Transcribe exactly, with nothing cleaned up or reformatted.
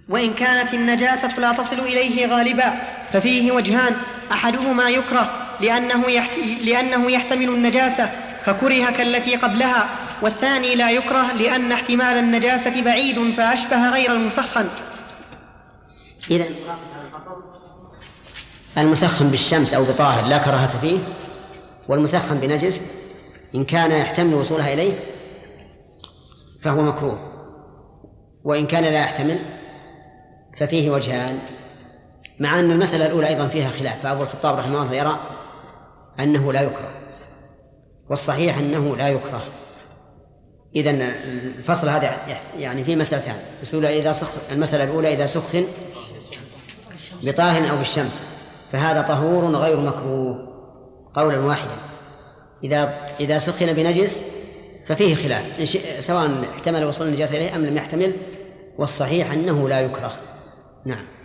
وإن كانت النجاسة لا تصل إليه غالبا ففيه وجهان: أحدهما يكره لأنه, يحت... لأنه يحتمل النجاسة فكره كالتي قبلها، والثاني لا يكره لأن احتمال النجاسة بعيد فأشبه غير المسخن. إذن المسخن بالشمس أو بطاهر لا كراهة فيه، والمسخن بنجس إن كان يحتمل وصولها إليه فهو مكروه، وإن كان لا يحتمل ففيه وجهان، مع أن المسألة الأولى أيضا فيها خلاف، فأبو الخطاب رحمه الله يرى أنه لا يكره، والصحيح أنه لا يكره. إذن الفصل هذا يعني فيه مسألتان: المسألة الأولى إذا سخن بطاهر أو بالشمس فهذا طهور غير مكروه قولا واحدا. إذا إذا سخن بنجس ففيه خلاف سواء احتمل وصول النجاسة إليه أم لم يحتمل، والصحيح أنه لا يكره. نعم.